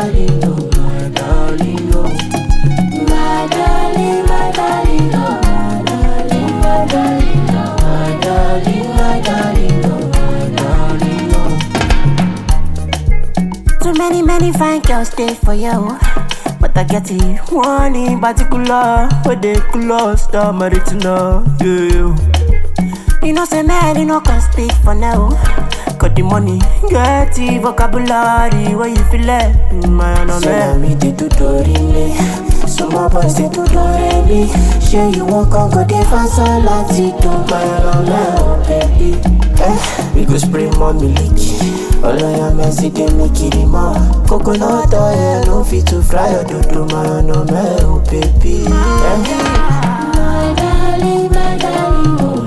darling, oh, my darling, oh. My darling, my darling, oh, my darling, my darling, oh, my darling, my darling, oh, my darling, oh. Too many fine girls stay for you, but I get it one in particular, where they close the maritina, yeah. You know say man, you know can speak for now. Got the money, get the vocabulary, where you feel it, my no man. Me they do me, some more boys they do me. Sure you won't come go dey fast all like it, my no man, oh baby. We go spray more milk. All I am is they make it more. Coconut oil, no fit to fry or do my no man, oh baby. My darling, my darling, oh.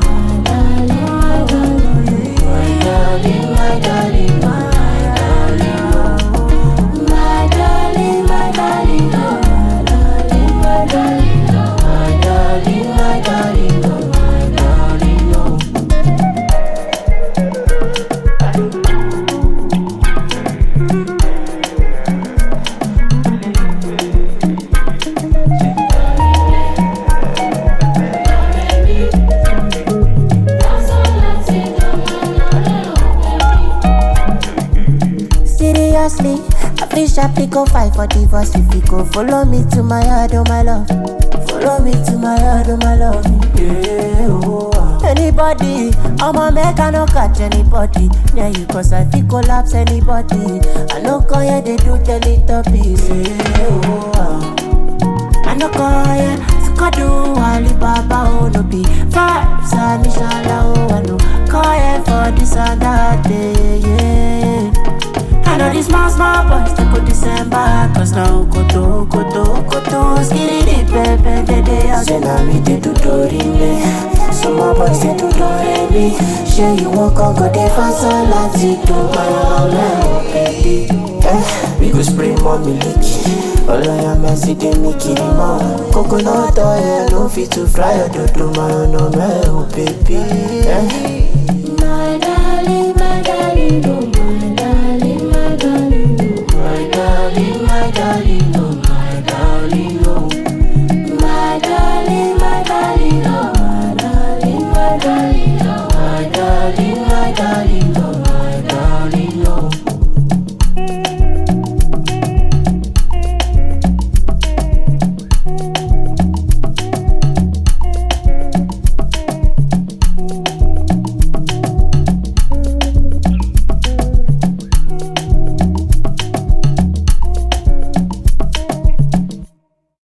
Seriously, I feel sharply go fight for divorce if you go follow me to my yard, oh my love. Follow me to my yard, oh my love. Yeah, oh. Anybody, I'ma make I no catch anybody. Yeah, you cause I feel collapse anybody. I no call ya, they do Teletubbies. Yeah, oh. I no call ya, Skadu, Alibaba, oh no be vibes, and inshallah, oh I no call ya for this and that day, yeah. I know these small boys they go December, cause now koto, skitty pepe, they are say now me they do me. Some more boys they do me. Sure you won't come go dey fast all like it, my baby. We go spray more milk. All I am is they make it more. Coconut oil, no fit to fry or do my no man, oh baby. My darling, oh.